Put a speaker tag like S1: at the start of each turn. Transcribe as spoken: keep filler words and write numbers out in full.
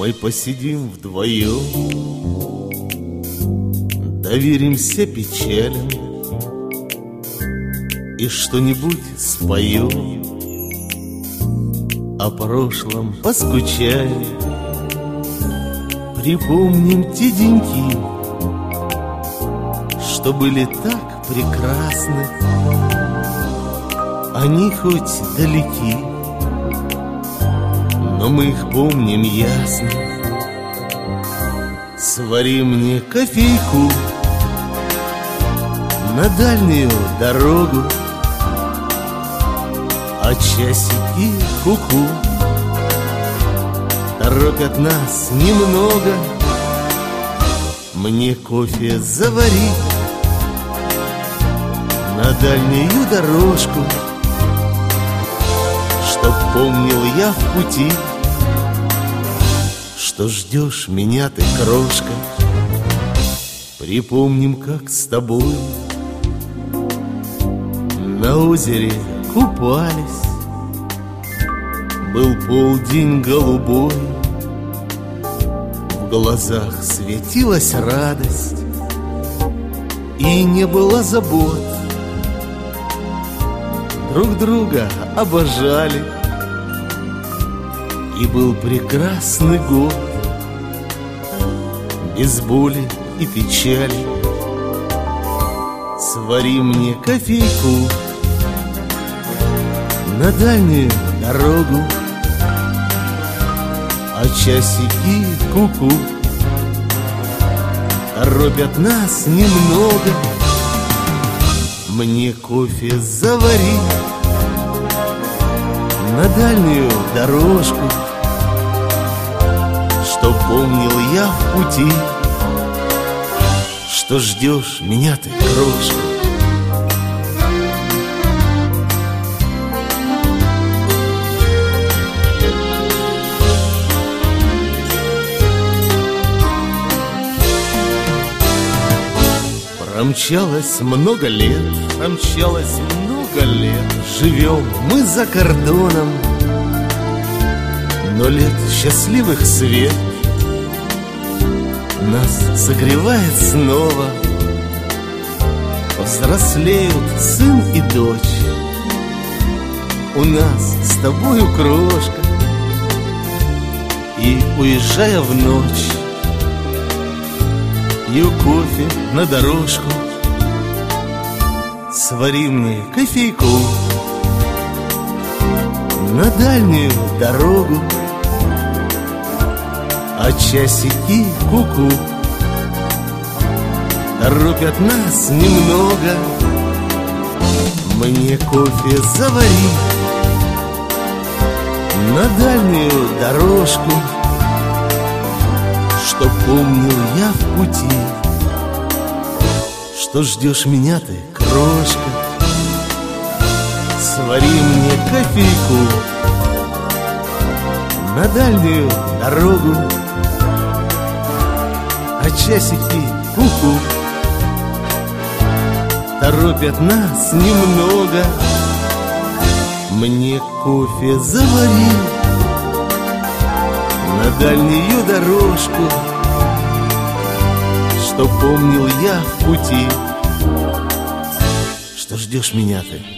S1: Мы посидим вдвоем, доверимся печалям и что-нибудь споем, о прошлом поскучаем, припомним те деньки, что были так прекрасны. Они хоть далеки, но мы их помним ясно. Свари мне кофейку на дальнюю дорогу, а часики ку-ку торопят нас немного. Мне кофе завари на дальнюю дорожку, чтоб помнил я в пути, что ждешь меня ты, крошка. Припомним, как с тобой на озере купались. Был полдень голубой, в глазах светилась радость, и не было забот. Друг друга обожали, и был прекрасный год, без боли и печали. Свари мне кофейку на дальнюю дорогу, а часики ку-ку торопят нас немного. Мне кофе завари на дальнюю дорожку, что помнил я в пути, что ждешь меня ты, крошка. Промчалось много лет, промчалось много лет. Живем мы за кордоном, но лет счастливых свет нас согревает снова. Взрослеют сын и дочь, у нас с тобою, крошка. И уезжая в ночь, пью кофе на дорожку. Свари мне кофейку на дальнюю дорогу, а часики ку-ку торопят нас немного. Мне кофе завари на дальнюю дорожку, что помнил я в пути, что ждешь меня ты, крошка. Свари мне кофейку на дальнюю дорогу, а часики ку-ку торопят нас немного. Мне кофе завари на дальнюю дорожку, что помнил я в пути, что ждешь меня ты,